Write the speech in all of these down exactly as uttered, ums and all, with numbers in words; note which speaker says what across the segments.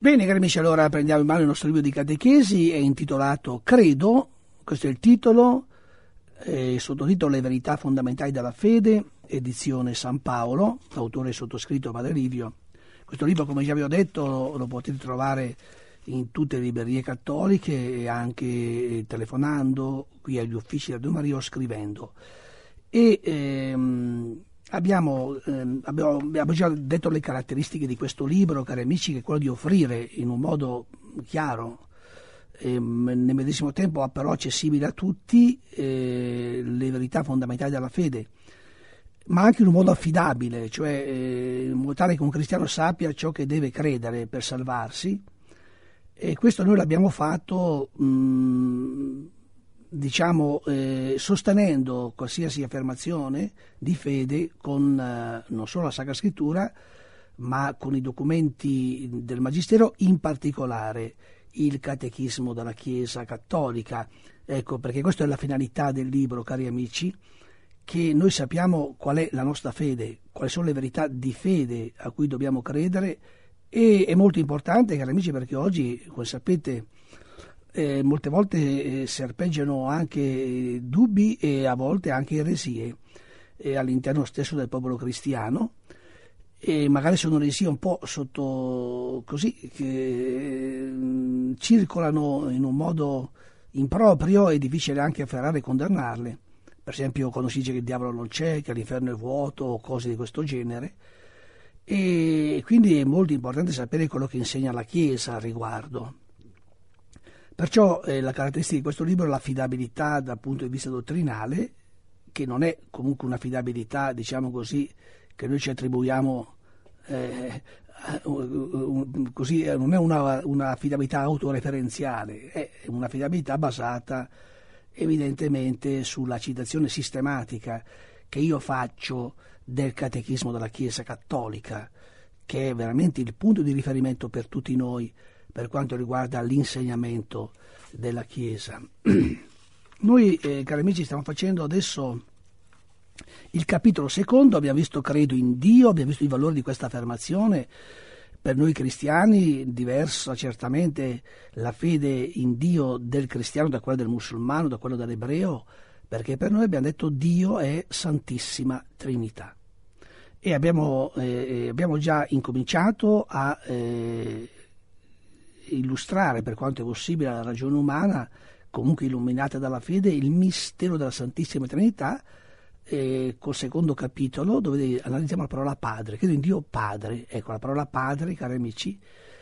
Speaker 1: Bene, cari amici, allora prendiamo in mano il nostro libro di catechesi, è intitolato Credo, questo è il titolo, eh, sottotitolo Le verità fondamentali della fede, edizione San Paolo, l'autore è sottoscritto Padre Livio. Questo libro, come già vi ho detto, lo, lo potete trovare in tutte le librerie cattoliche e anche telefonando qui agli uffici della Maria o scrivendo. E ehm, abbiamo, ehm, abbiamo, abbiamo già detto le caratteristiche di questo libro, cari amici, che è quello di offrire in un modo chiaro e nel medesimo tempo però accessibile a tutti eh, le verità fondamentali della fede, ma anche in un modo affidabile, cioè eh, in modo tale che un cristiano sappia ciò che deve credere per salvarsi. E questo noi l'abbiamo fatto mh, diciamo eh, sostenendo qualsiasi affermazione di fede con eh, non solo la Sacra Scrittura, ma con i documenti del Magistero, in particolare il Catechismo della Chiesa Cattolica. Ecco, perché questa è la finalità del libro, cari amici, che noi sappiamo qual è la nostra fede, quali sono le verità di fede a cui dobbiamo credere. E è molto importante, cari amici, perché oggi, come sapete, eh, molte volte eh, serpeggiano anche dubbi e a volte anche eresie eh, all'interno stesso del popolo cristiano, e magari sono eresie un po' sotto così, che eh, circolano in un modo improprio e difficile anche afferrare e condannarle. Per esempio, quando si dice che il diavolo non c'è, che l'inferno è vuoto o cose di questo genere. E quindi è molto importante sapere quello che insegna la Chiesa al riguardo. Perciò eh, la caratteristica di questo libro è l'affidabilità dal punto di vista dottrinale, che non è comunque un'affidabilità, diciamo così, che noi ci attribuiamo eh, così, non è una, un'affidabilità autoreferenziale, è un'affidabilità basata evidentemente sulla citazione sistematica che io faccio del Catechismo della Chiesa Cattolica, che è veramente il punto di riferimento per tutti noi per quanto riguarda l'insegnamento della Chiesa. Noi, eh, cari amici, stiamo facendo adesso il capitolo secondo, abbiamo visto credo in Dio, abbiamo visto i valori di questa affermazione. Per noi cristiani diversa certamente la fede in Dio del cristiano da quella del musulmano, da quella dell'ebreo, perché per noi abbiamo detto Dio è Santissima Trinità. E abbiamo, eh, abbiamo già incominciato a eh, illustrare, per quanto è possibile, alla ragione umana, comunque illuminata dalla fede, il mistero della Santissima Trinità, eh, col secondo capitolo, dove analizziamo la parola Padre. Credo in Dio Padre. Ecco, la parola Padre, cari amici,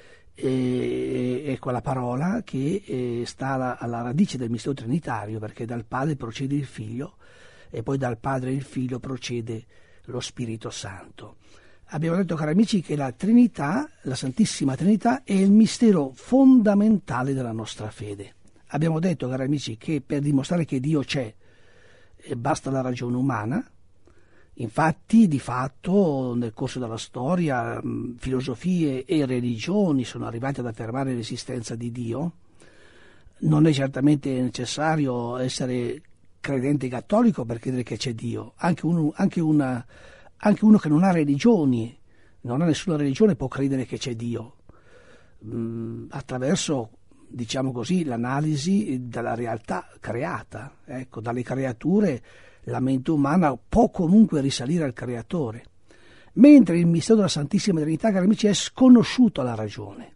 Speaker 1: eh, è quella parola che eh, sta alla, alla radice del mistero trinitario, perché dal Padre procede il Figlio e poi dal Padre e il Figlio procede lo Spirito Santo. Abbiamo detto, cari amici, che la Trinità, la Santissima Trinità, è il mistero fondamentale della nostra fede. Abbiamo detto, cari amici, che per dimostrare che Dio c'è eh, basta la ragione umana. Infatti, di fatto, nel corso della storia, mh, filosofie e religioni sono arrivate ad affermare l'esistenza di Dio. Non è certamente necessario essere credente cattolico per credere che c'è Dio. Anche uno, anche, una, anche uno che non ha religioni, non ha nessuna religione, può credere che c'è Dio, mh, attraverso, diciamo così, l'analisi della realtà creata. Ecco, dalle creature la mente umana può comunque risalire al Creatore, mentre il mistero della Santissima Trinità, cari amici, è sconosciuto alla ragione.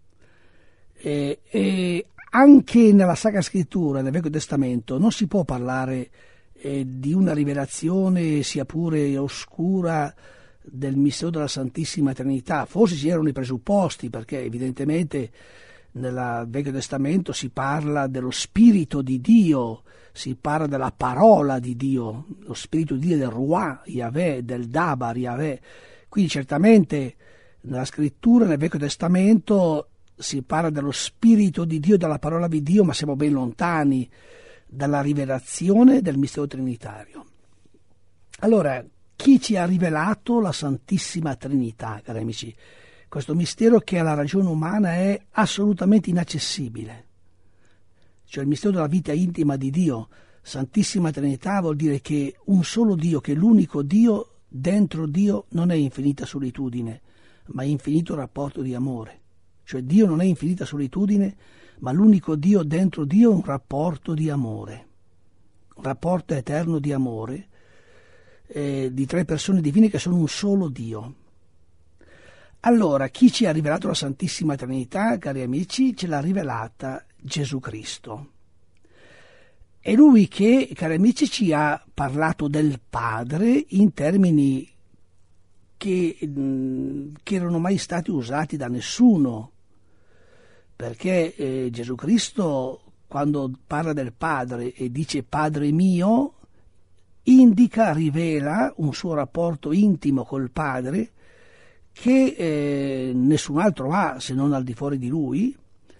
Speaker 1: E, e anche nella Sacra Scrittura, nel Vecchio Testamento, non si può parlare eh, di una rivelazione, sia pure oscura, del mistero della Santissima Trinità. Forse ci erano i presupposti, perché evidentemente nel Vecchio Testamento si parla dello Spirito di Dio, si parla della parola di Dio, lo Spirito di Dio, del Ruah Yahweh, del Dabar Yahweh. Quindi certamente nella Scrittura, nel Vecchio Testamento, si parla dello Spirito di Dio, della parola di Dio, ma siamo ben lontani dalla rivelazione del mistero trinitario. Allora, chi ci ha rivelato la Santissima Trinità, cari amici? Questo mistero che alla ragione umana è assolutamente inaccessibile. Cioè il mistero della vita intima di Dio. Santissima Trinità vuol dire che un solo Dio, che l'unico Dio, dentro Dio non è infinita solitudine, ma è infinito rapporto di amore. Cioè Dio non è infinita solitudine, ma l'unico Dio dentro Dio è un rapporto di amore, un rapporto eterno di amore, eh, di tre persone divine che sono un solo Dio. Allora, chi ci ha rivelato la Santissima Trinità, cari amici? Ce l'ha rivelata Gesù Cristo. È Lui che, cari amici, ci ha parlato del Padre in termini che, che erano mai stati usati da nessuno, perché eh, Gesù Cristo, quando parla del Padre e dice Padre mio, indica, rivela un suo rapporto intimo col Padre che eh, nessun altro ha se non al di fuori di Lui,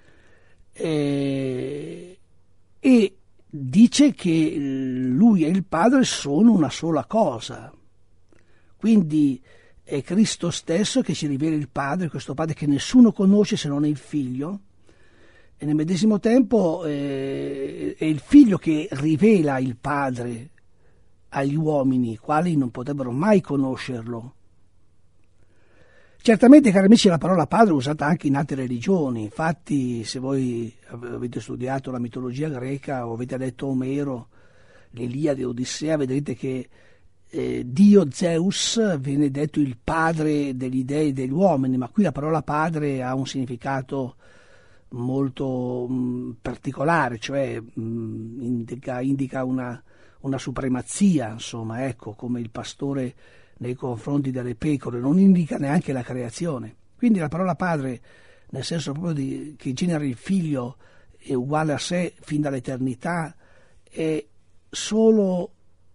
Speaker 1: eh, e dice che Lui e il Padre sono una sola cosa. Quindi è Cristo stesso che ci rivela il Padre, questo Padre che nessuno conosce se non è il Figlio, e nel medesimo tempo eh, è il Figlio che rivela il Padre agli uomini, i quali non potrebbero mai conoscerlo. Certamente, cari amici, la parola padre è usata anche in altre religioni. Infatti, se voi avete studiato la mitologia greca o avete letto Omero, l'Iliade, Odissea, vedrete che eh, Dio Zeus viene detto il padre degli dei e degli uomini, ma qui la parola padre ha un significato molto mh, particolare, cioè mh, indica, indica una, una supremazia, insomma, ecco, come il pastore nei confronti delle pecore, non indica neanche la creazione. Quindi la parola padre, nel senso proprio di, che genera il figlio, è uguale a sé fin dall'eternità, è solo,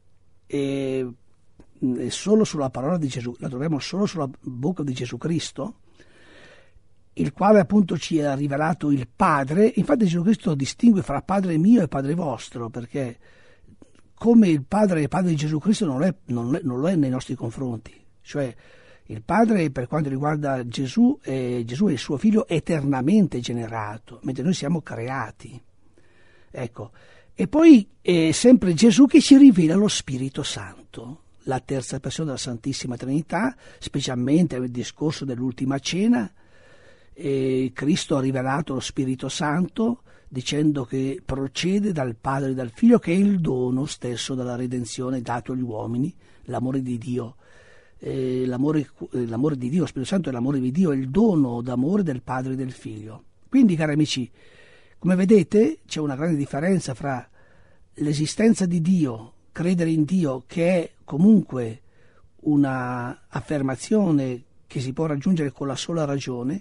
Speaker 1: è, è solo sulla parola di Gesù, la troviamo solo sulla bocca di Gesù Cristo, il quale appunto ci ha rivelato il Padre. Infatti Gesù Cristo distingue fra Padre mio e Padre vostro, perché come il Padre è Padre di Gesù Cristo non, è, non, è, non lo è nei nostri confronti. Cioè il Padre, per quanto riguarda Gesù, è, Gesù è il suo Figlio eternamente generato, mentre noi siamo creati. Ecco. E poi è sempre Gesù che ci rivela lo Spirito Santo, la terza persona della Santissima Trinità, specialmente nel discorso dell'ultima cena. E Cristo ha rivelato lo Spirito Santo dicendo che procede dal Padre e dal Figlio, che è il dono stesso della redenzione dato agli uomini, l'amore di Dio. Eh, l'amore, l'amore di Dio, lo Spirito Santo è l'amore di Dio, è il dono d'amore del Padre e del Figlio. Quindi, cari amici, come vedete c'è una grande differenza fra l'esistenza di Dio, credere in Dio, che è comunque una affermazione che si può raggiungere con la sola ragione,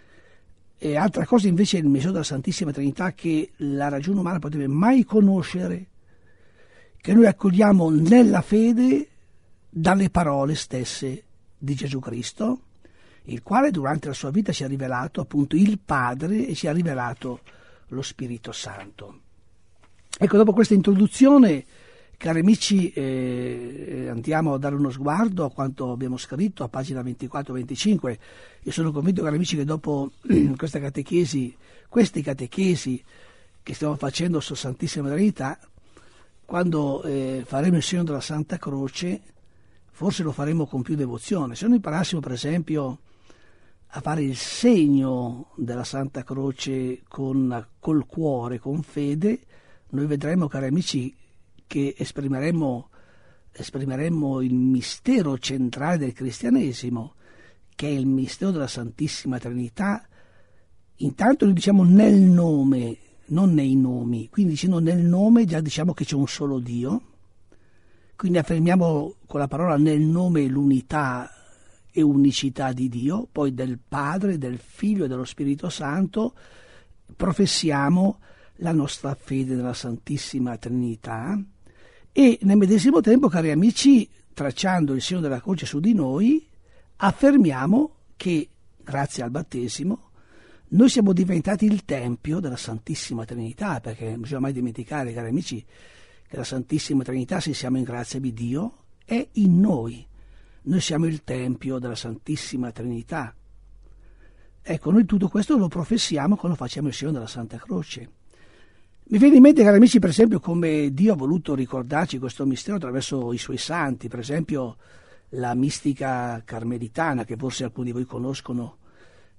Speaker 1: e altra cosa invece è il mistero della Santissima Trinità, che la ragione umana potrebbe mai conoscere, che noi accogliamo nella fede dalle parole stesse di Gesù Cristo, il quale durante la sua vita ci ha rivelato appunto il Padre e ci ha rivelato lo Spirito Santo. Ecco, dopo questa introduzione, cari amici, eh, andiamo a dare uno sguardo a quanto abbiamo scritto a pagina ventiquattro venticinque. Io sono convinto, cari amici, che dopo questa catechesi, queste catechesi che stiamo facendo su Santissima Trinità, quando eh, faremo il segno della Santa Croce, forse lo faremo con più devozione. Se noi imparassimo, per esempio, a fare il segno della Santa Croce con, col cuore, con fede, noi vedremo, cari amici, che esprimeremo, esprimeremo il mistero centrale del cristianesimo, che è il mistero della Santissima Trinità. Intanto noi diciamo nel nome, non nei nomi, quindi dicendo nel nome già diciamo che c'è un solo Dio, quindi affermiamo con la parola nel nome l'unità e unicità di Dio, poi del Padre, del Figlio e dello Spirito Santo professiamo la nostra fede nella Santissima Trinità. E nel medesimo tempo, cari amici, tracciando il segno della croce su di noi, affermiamo che, grazie al battesimo, noi siamo diventati il Tempio della Santissima Trinità, perché non bisogna mai dimenticare, cari amici, che la Santissima Trinità, se siamo in grazia di Dio, è in noi. Noi siamo il Tempio della Santissima Trinità. Ecco, noi tutto questo lo professiamo quando facciamo il segno della Santa Croce. Mi viene in mente, cari amici, per esempio, come Dio ha voluto ricordarci questo mistero attraverso i suoi santi, per esempio la mistica carmelitana, che forse alcuni di voi conoscono,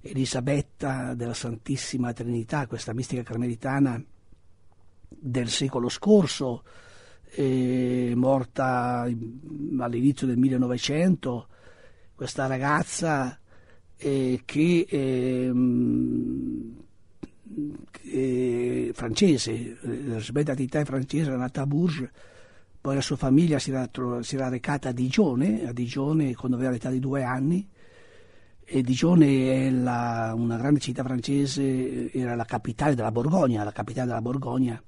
Speaker 1: Elisabetta della Santissima Trinità, questa mistica carmelitana del secolo scorso, eh, morta all'inizio del millenovecento, questa ragazza eh, che eh, eh, francese, Elisabetta Trinità è francese, era nata a Bourges, poi la sua famiglia si era, si era recata a Digione, a Digione quando aveva l'età di due anni, e Digione è la, una grande città francese, era la capitale della Borgogna, la capitale della Borgogna.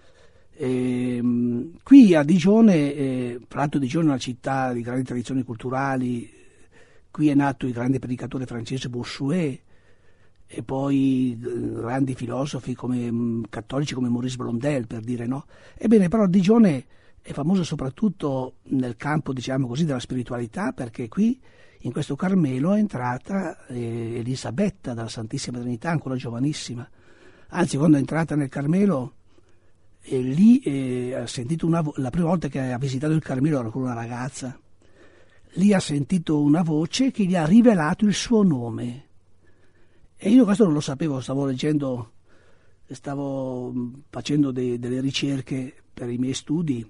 Speaker 1: E, qui a Digione, eh, tra l'altro Digione è una città di grandi tradizioni culturali, qui è nato il grande predicatore francese Bossuet, e poi grandi filosofi come, cattolici come Maurice Blondel, per dire, no? Ebbene, però Digione è famosa soprattutto nel campo, diciamo così, della spiritualità, perché qui in questo Carmelo è entrata eh, Elisabetta della Santissima Trinità, ancora giovanissima. Anzi, quando è entrata nel Carmelo, eh, lì eh, ha sentito una vo- la prima volta che ha visitato il Carmelo era ancora una ragazza, lì ha sentito una voce che gli ha rivelato il suo nome. E io questo non lo sapevo, stavo leggendo, stavo facendo de- delle ricerche per i miei studi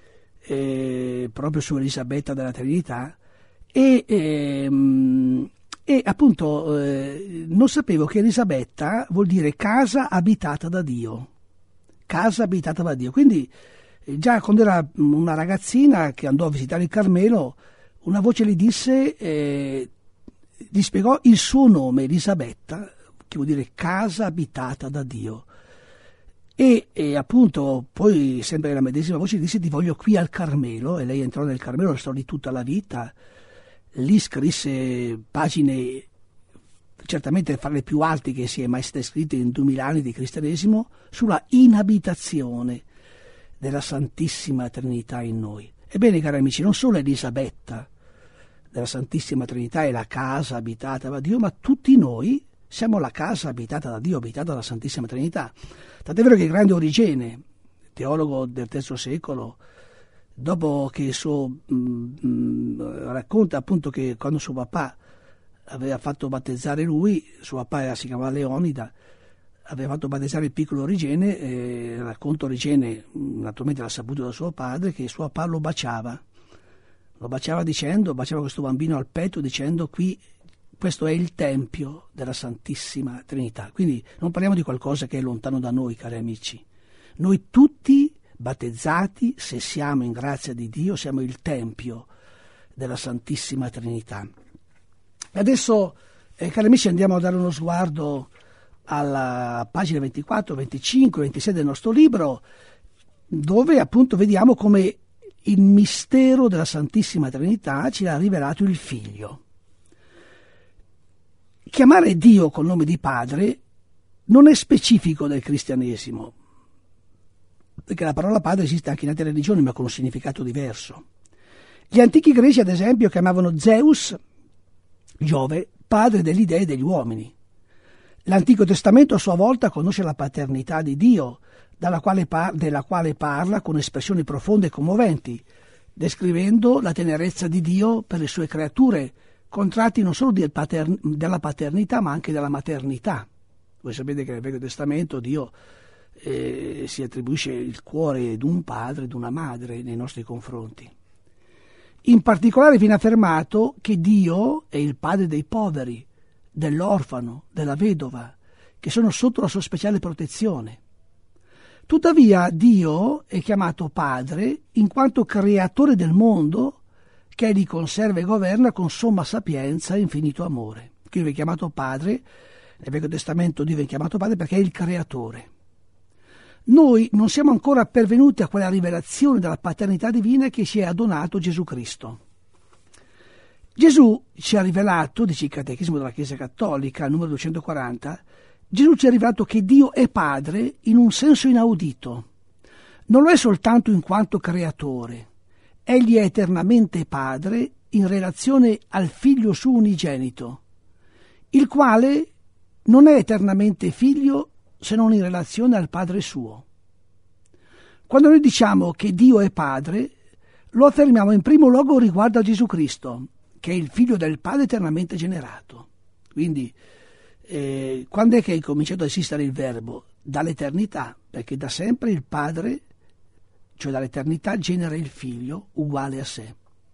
Speaker 1: eh, proprio su Elisabetta della Trinità, e, ehm, e appunto eh, non sapevo che Elisabetta vuol dire casa abitata da Dio, casa abitata da Dio. Quindi eh, già quando era una ragazzina che andò a visitare il Carmelo, una voce gli disse, eh, gli spiegò il suo nome, Elisabetta, che vuol dire casa abitata da Dio. E, e appunto poi sempre la medesima voce gli disse: ti voglio qui al Carmelo, e lei entrò nel Carmelo, restò lì tutta la vita. Lì scrisse pagine certamente fra le più alte che si è mai state scritte in duemila anni di cristianesimo sulla inabitazione della Santissima Trinità in noi. Ebbene, cari amici, non solo Elisabetta della Santissima Trinità è la casa abitata da Dio, ma tutti noi siamo la casa abitata da Dio, abitata dalla Santissima Trinità. Tant'è vero che il grande Origene, teologo del terzo secolo, dopo che il suo mh, mh, racconta appunto che quando suo papà aveva fatto battezzare lui, suo papà era, si chiamava Leonida, aveva fatto battezzare il piccolo Origene, e racconta Origene, naturalmente l'ha saputo da suo padre, che suo papà lo baciava, lo baciava dicendo, baciava questo bambino al petto dicendo: qui questo è il Tempio della Santissima Trinità. Quindi non parliamo di qualcosa che è lontano da noi, cari amici. Noi tutti battezzati, se siamo in grazia di Dio, siamo il Tempio della Santissima Trinità. E adesso, eh, cari amici, andiamo a dare uno sguardo alla pagina ventiquattro, venticinque, ventisei del nostro libro, dove appunto vediamo come il mistero della Santissima Trinità ci ha rivelato il Figlio. Chiamare Dio col nome di Padre non è specifico del cristianesimo, perché la parola Padre esiste anche in altre religioni, ma con un significato diverso. Gli antichi greci, ad esempio, chiamavano Zeus, Giove, padre degli dei e degli uomini. L'Antico Testamento a sua volta conosce la paternità di Dio, dalla quale par- della quale parla con espressioni profonde e commoventi, descrivendo la tenerezza di Dio per le sue creature, con tratti non solo del pater- della paternità ma anche della maternità. Voi sapete che nel Vecchio Testamento Dio eh, si attribuisce il cuore di un padre e di una madre nei nostri confronti. In particolare viene affermato che Dio è il padre dei poveri, dell'orfano, della vedova, che sono sotto la sua speciale protezione. Tuttavia Dio è chiamato Padre in quanto creatore del mondo, che egli conserva e governa con somma sapienza e infinito amore. Qui viene chiamato Padre, nel Vecchio Testamento Dio viene chiamato Padre perché è il creatore. Noi non siamo ancora pervenuti a quella rivelazione della paternità divina che ci è donato Gesù Cristo. Gesù ci ha rivelato, dice il Catechismo della Chiesa Cattolica, numero duecentoquaranta, Gesù ci ha rivelato che Dio è Padre in un senso inaudito. Non lo è soltanto in quanto creatore. Egli è eternamente Padre in relazione al Figlio suo unigenito, il quale non è eternamente Figlio se non in relazione al Padre suo. Quando noi diciamo che Dio è Padre, lo affermiamo in primo luogo riguardo a Gesù Cristo, che è il Figlio del Padre eternamente generato. Quindi Eh, quando è che è cominciato ad esistere il Verbo? Dall'eternità, perché da sempre il Padre, cioè dall'eternità, genera il Figlio uguale a sé.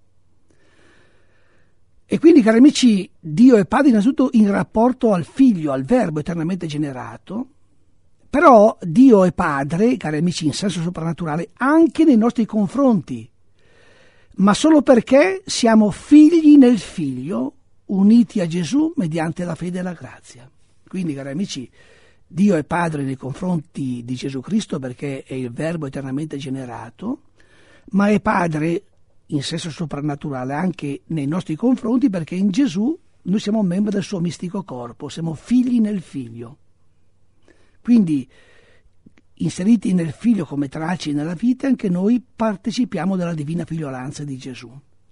Speaker 1: E quindi, cari amici, Dio è Padre innanzitutto in rapporto al Figlio, al Verbo eternamente generato, però Dio è Padre, cari amici, in senso soprannaturale, anche nei nostri confronti, ma solo perché siamo figli nel Figlio, uniti a Gesù mediante la fede e la grazia. Quindi, cari amici, Dio è Padre nei confronti di Gesù Cristo perché è il Verbo eternamente generato, ma è Padre in senso soprannaturale anche nei nostri confronti perché in Gesù noi siamo membri del suo mistico corpo, siamo figli nel Figlio. Quindi, inseriti nel Figlio come tralci nella vita, anche noi partecipiamo della divina figliolanza di Gesù.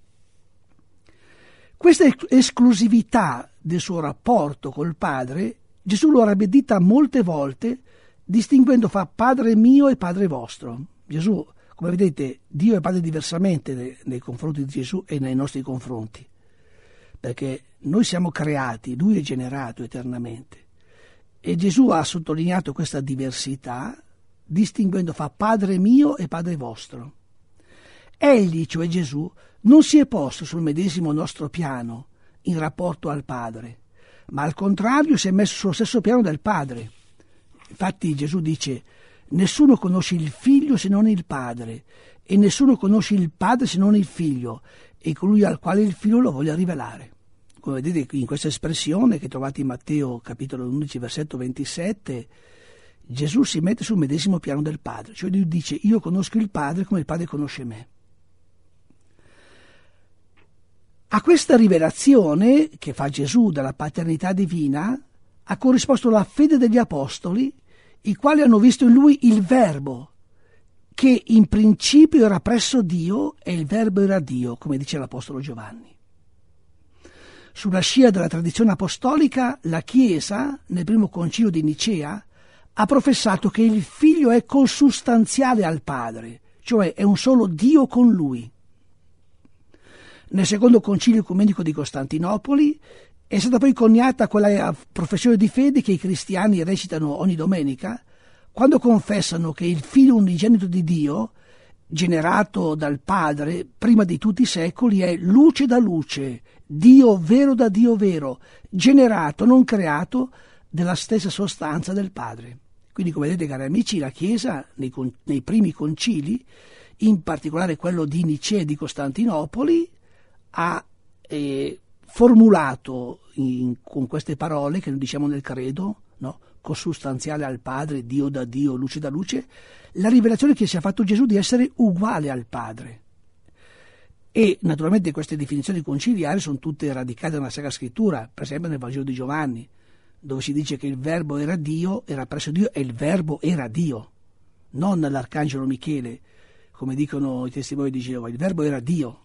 Speaker 1: Questa esclusività del suo rapporto col Padre, Gesù lo avrebbe detta molte volte, distinguendo fra Padre mio e Padre vostro. Gesù, come vedete, Dio è Padre diversamente nei, nei confronti di Gesù e nei nostri confronti, perché noi siamo creati, Lui è generato eternamente. E Gesù ha sottolineato questa diversità, distinguendo fra Padre mio e Padre vostro. Egli, cioè Gesù, non si è posto sul medesimo nostro piano in rapporto al Padre, ma al contrario si è messo sullo stesso piano del Padre. Infatti Gesù dice: nessuno conosce il Figlio se non il Padre, e nessuno conosce il Padre se non il Figlio, e colui al quale il Figlio lo voglia rivelare. Come vedete in questa espressione che trovate in Matteo capitolo undici versetto ventisette, Gesù si mette sul medesimo piano del Padre, cioè lui dice: io conosco il Padre come il Padre conosce me. A questa rivelazione che fa Gesù della paternità divina ha corrisposto la fede degli apostoli, i quali hanno visto in lui il Verbo, che in principio era presso Dio e il Verbo era Dio, come dice l'Apostolo Giovanni. Sulla scia della tradizione apostolica, la Chiesa, nel primo concilio di Nicea, ha professato che il Figlio è consustanziale al Padre, cioè è un solo Dio con Lui. Nel secondo concilio ecumenico di Costantinopoli è stata poi coniata quella professione di fede che i cristiani recitano ogni domenica, quando confessano che il Figlio unigenito di Dio, generato dal Padre prima di tutti i secoli, è luce da luce, Dio vero da Dio vero, generato, non creato, della stessa sostanza del Padre. Quindi, come vedete, cari amici, la Chiesa nei, nei primi concili, in particolare quello di Nicea e di Costantinopoli, ha eh, formulato in, con queste parole che noi diciamo nel credo, no? Consustanziale al Padre, Dio da Dio, luce da luce, la rivelazione che si è fatto Gesù di essere uguale al Padre. E naturalmente queste definizioni conciliari sono tutte radicate nella Sacra Scrittura, per esempio nel Vangelo di Giovanni, dove si dice che il Verbo era Dio, era presso Dio e il Verbo era Dio, non l'Arcangelo Michele, come dicono i testimoni di Geova, il Verbo era Dio.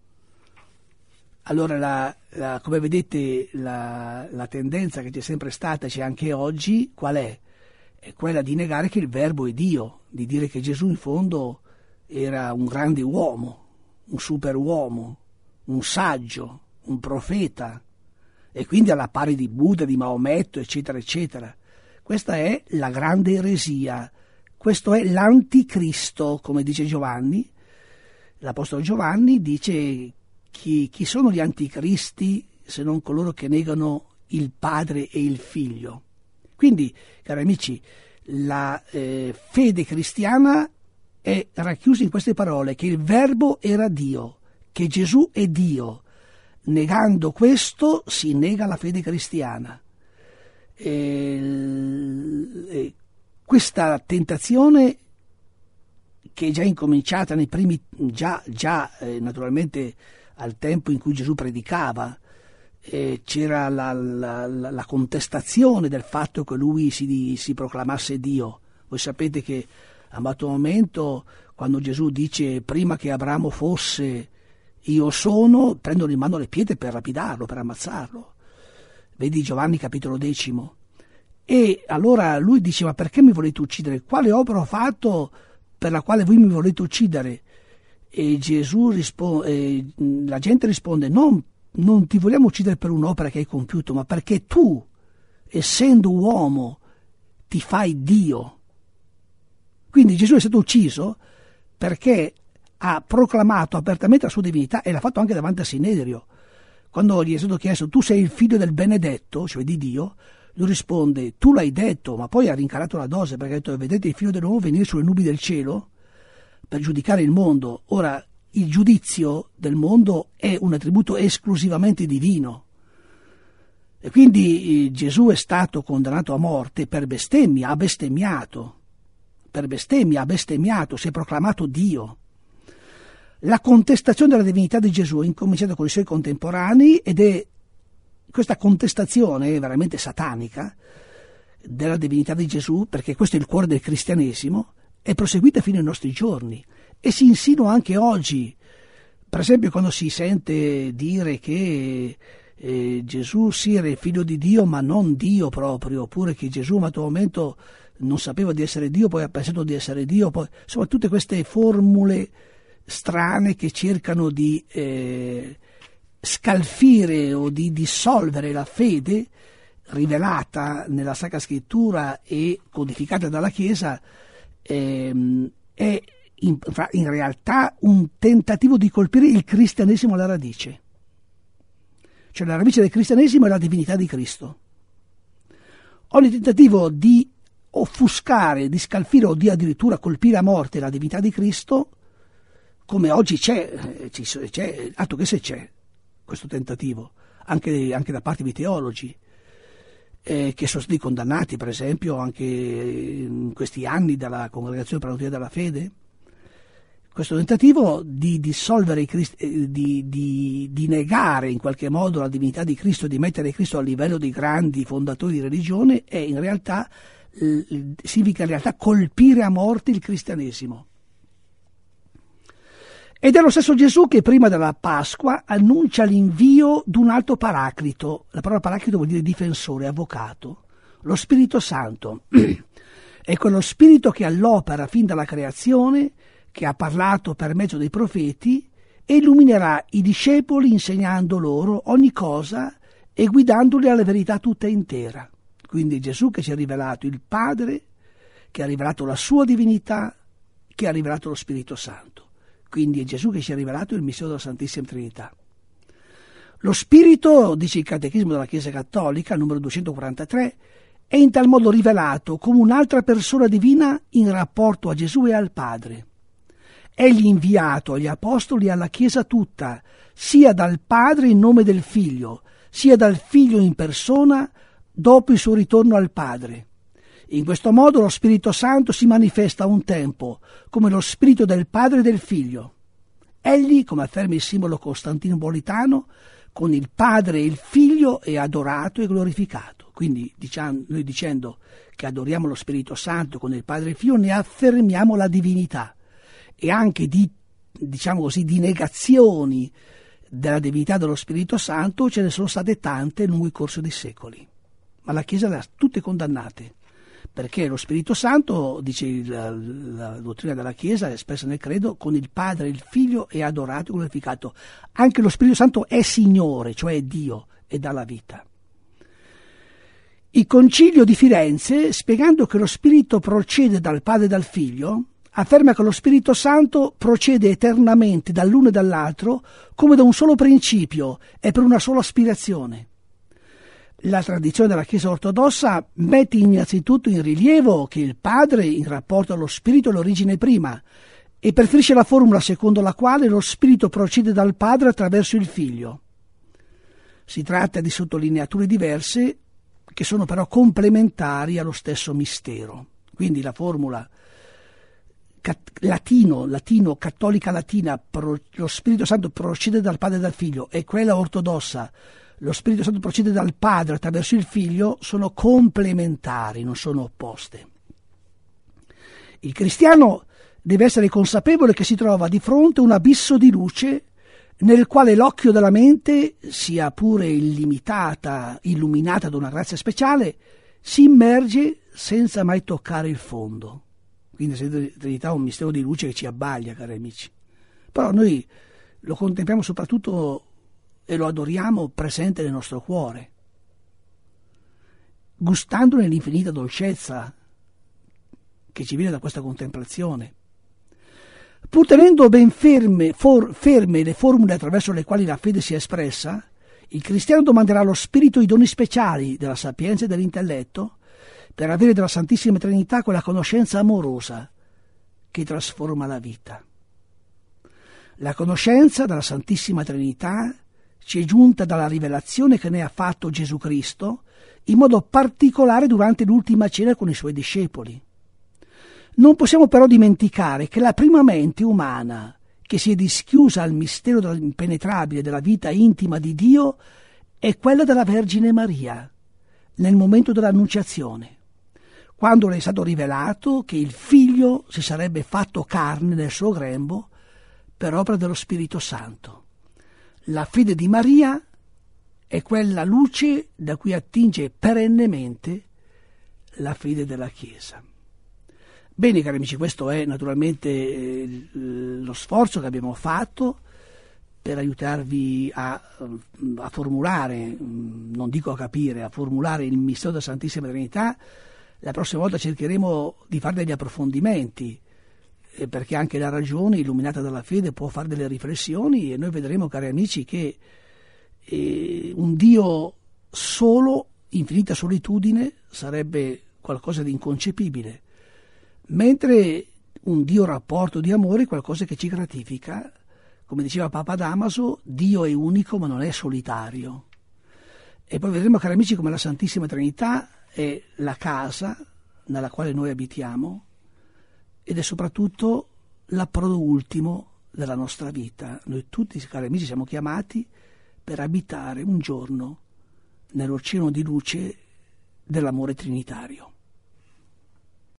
Speaker 1: Allora, la, la, come vedete, la, la tendenza che c'è sempre stata, c'è anche oggi, qual è? È quella di negare che il Verbo è Dio, di dire che Gesù in fondo era un grande uomo, un superuomo, un saggio, un profeta, e quindi alla pari di Buddha, di Maometto, eccetera, eccetera. Questa è la grande eresia, questo è l'anticristo, come dice Giovanni. L'Apostolo Giovanni dice: Chi, chi sono gli anticristi se non coloro che negano il Padre e il Figlio? Quindi, cari amici, la eh, fede cristiana è racchiusa in queste parole, che il Verbo era Dio, che Gesù è Dio. Negando questo si nega la fede cristiana. E, e questa tentazione, che è già incominciata nei primi, già, già eh, naturalmente al tempo in cui Gesù predicava, eh, c'era la, la, la, la contestazione del fatto che lui si, si proclamasse Dio. Voi sapete che a un certo momento, quando Gesù dice prima che Abramo fosse io sono, prendono in mano le pietre per lapidarlo, per ammazzarlo. Vedi Giovanni capitolo decimo. E allora lui dice: ma perché mi volete uccidere? Quale opera ho fatto per la quale voi mi volete uccidere? E Gesù risponde, eh, la gente risponde: non, non ti vogliamo uccidere per un'opera che hai compiuto, ma perché tu essendo uomo, ti fai Dio. Quindi Gesù è stato ucciso perché ha proclamato apertamente la sua divinità e l'ha fatto anche davanti a Sinedrio. Quando gli è stato chiesto tu sei il figlio del benedetto, cioè di Dio, lui risponde tu l'hai detto, ma poi ha rincarato la dose perché ha detto vedete il figlio dell'uomo venire sulle nubi del cielo per giudicare il mondo. Ora il giudizio del mondo è un attributo esclusivamente divino e quindi eh, Gesù è stato condannato a morte per bestemmia, ha bestemmiato, per bestemmia ha bestemmiato, si è proclamato Dio. La contestazione della divinità di Gesù è incominciata con i suoi contemporanei ed è questa contestazione è veramente satanica della divinità di Gesù, perché questo è il cuore del cristianesimo, è proseguita fino ai nostri giorni e si insinua anche oggi. Per esempio quando si sente dire che eh, Gesù sì era il figlio di Dio ma non Dio proprio, oppure che Gesù a un altro momento non sapeva di essere Dio, poi ha pensato di essere Dio, poi, insomma tutte queste formule strane che cercano di eh, scalfire o di dissolvere la fede rivelata nella Sacra Scrittura e codificata dalla Chiesa, ehm, è in, in realtà un tentativo di colpire il cristianesimo alla radice. Cioè la radice del cristianesimo è la divinità di Cristo. Ogni tentativo di offuscare, di scalfire o di addirittura colpire a morte la divinità di Cristo, come oggi c'è, c'è altro che se c'è questo tentativo, anche, anche da parte di teologi, eh, che sono stati condannati per esempio anche in questi anni dalla Congregazione per la Dottrina della Fede, questo tentativo di dissolvere i Cristi, di, di, di negare in qualche modo la divinità di Cristo, di mettere Cristo a livello dei grandi fondatori di religione, è in realtà, eh, significa in realtà colpire a morte il cristianesimo. Ed è lo stesso Gesù che prima della Pasqua annuncia l'invio di un altro paraclito. La parola paraclito vuol dire difensore, avvocato. Lo Spirito Santo è quello Spirito che all'opera fin dalla creazione, che ha parlato per mezzo dei profeti e illuminerà i discepoli insegnando loro ogni cosa e guidandoli alla verità tutta intera. Quindi Gesù che ci ha rivelato il Padre, che ha rivelato la sua divinità, che ha rivelato lo Spirito Santo. Quindi è Gesù che ci ha rivelato il mistero della Santissima Trinità. Lo Spirito, dice il Catechismo della Chiesa Cattolica, numero duecentoquarantatré, è in tal modo rivelato come un'altra persona divina in rapporto a Gesù e al Padre. Egli inviato agli Apostoli e alla Chiesa tutta, sia dal Padre in nome del Figlio, sia dal Figlio in persona dopo il suo ritorno al Padre. In questo modo lo Spirito Santo si manifesta a un tempo come lo Spirito del Padre e del Figlio. Egli, come afferma il simbolo costantinopolitano, con il Padre e il Figlio è adorato e glorificato. Quindi diciamo, noi dicendo che adoriamo lo Spirito Santo con il Padre e il Figlio ne affermiamo la divinità e anche di, diciamo così, di negazioni della divinità dello Spirito Santo ce ne sono state tante lungo il corso dei secoli. Ma la Chiesa le ha tutte condannate. Perché lo Spirito Santo, dice la, la dottrina della Chiesa, espressa nel credo, con il Padre e il Figlio è adorato e glorificato. Anche lo Spirito Santo è Signore, cioè è Dio, e dà la vita. Il Concilio di Firenze, spiegando che lo Spirito procede dal Padre e dal Figlio, afferma che lo Spirito Santo procede eternamente dall'uno e dall'altro come da un solo principio e per una sola aspirazione. La tradizione della Chiesa ortodossa mette innanzitutto in rilievo che il Padre, in rapporto allo Spirito, è l'origine prima e preferisce la formula secondo la quale lo Spirito procede dal Padre attraverso il Figlio. Si tratta di sottolineature diverse che sono però complementari allo stesso mistero. Quindi la formula latino, latino cattolica latina, pro, lo Spirito Santo procede dal Padre e dal Figlio, e quella ortodossa, lo Spirito Santo procede dal Padre attraverso il Figlio, sono complementari, non sono opposte. Il cristiano deve essere consapevole che si trova di fronte a un abisso di luce nel quale l'occhio della mente, sia pure illimitata, illuminata da una grazia speciale, si immerge senza mai toccare il fondo. Quindi la Trinità è un mistero di luce che ci abbaglia, cari amici. Però noi lo contempliamo soprattutto e lo adoriamo presente nel nostro cuore. gustandone l'infinita dolcezza che ci viene da questa contemplazione. Pur tenendo ben ferme, for, ferme le formule attraverso le quali la fede si è espressa, il cristiano domanderà allo Spirito i doni speciali della sapienza e dell'intelletto per avere dalla Santissima Trinità quella conoscenza amorosa che trasforma la vita. La conoscenza della Santissima Trinità ci è giunta dalla rivelazione che ne ha fatto Gesù Cristo, in modo particolare durante l'ultima cena con i suoi discepoli. Non possiamo però dimenticare che la prima mente umana che si è dischiusa al mistero impenetrabile della vita intima di Dio è quella della Vergine Maria, nel momento dell'Annunciazione, quando le è stato rivelato che il Figlio si sarebbe fatto carne nel suo grembo per opera dello Spirito Santo. La fede di Maria è quella luce da cui attinge perennemente la fede della Chiesa. Bene, cari amici, questo è naturalmente eh, lo sforzo che abbiamo fatto per aiutarvi a, a formulare, non dico a capire, a formulare il mistero della Santissima Trinità. La prossima volta cercheremo di fare degli approfondimenti, eh, perché anche la ragione illuminata dalla fede può fare delle riflessioni, e noi vedremo, cari amici, che eh, un Dio solo, infinita solitudine, sarebbe qualcosa di inconcepibile, mentre un Dio rapporto di amore è qualcosa che ci gratifica. Come diceva Papa Damaso, Dio è unico ma non è solitario. E poi vedremo, cari amici, come la Santissima Trinità è la casa nella quale noi abitiamo ed è soprattutto l'approdo ultimo della nostra vita. Noi tutti, cari amici, siamo chiamati per abitare un giorno nell'oceano di luce dell'amore trinitario.